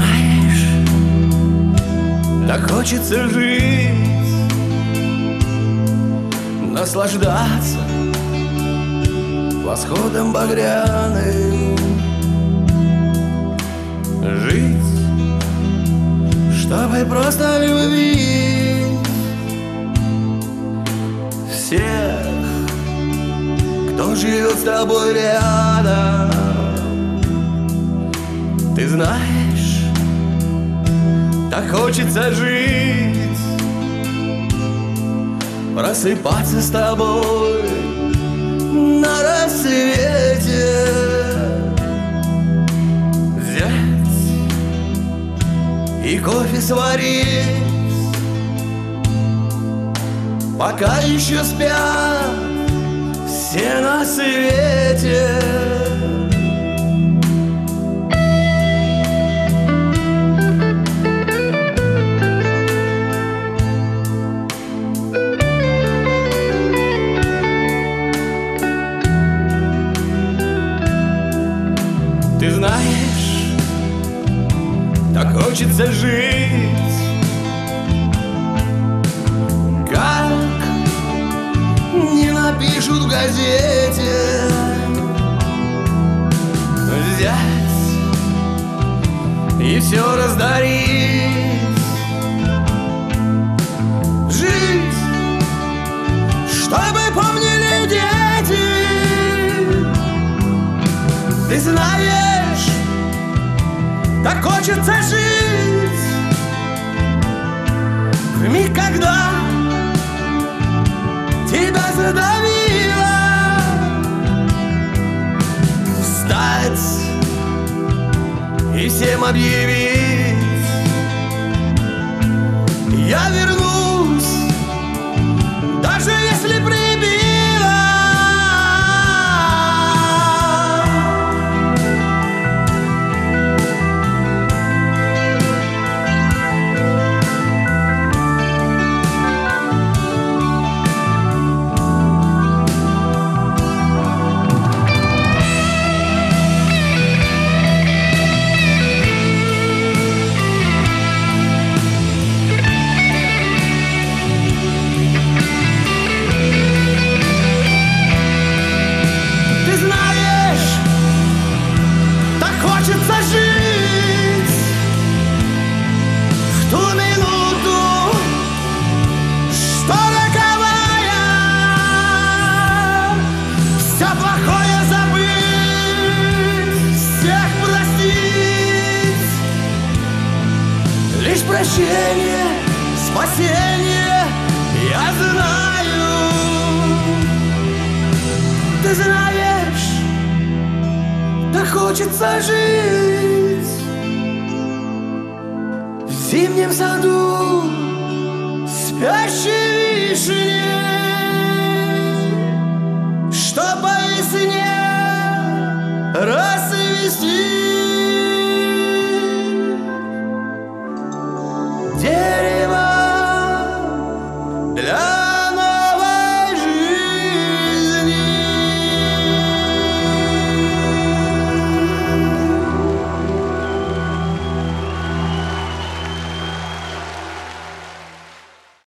знаешь, так хочется жить, наслаждаться восходом багряным, жить, чтобы просто любить всех, кто живет с тобой рядом. Ты знаешь, так хочется жить, просыпаться с тобой на рассвете, взять и кофе сварить, пока еще спят все на свете. Ты знаешь, так хочется жить, как не напишут в газете, взять и все раздарить, жить, чтобы помнили дети. Ты знаешь, так хочется жить в миг, когда тебя задавило, встать и всем объявить: я вернусь, даже если прибило. Прощение, спасение, я знаю. Ты знаешь, так хочется жить в зимнем саду спящей вишни, что по весне расцвести.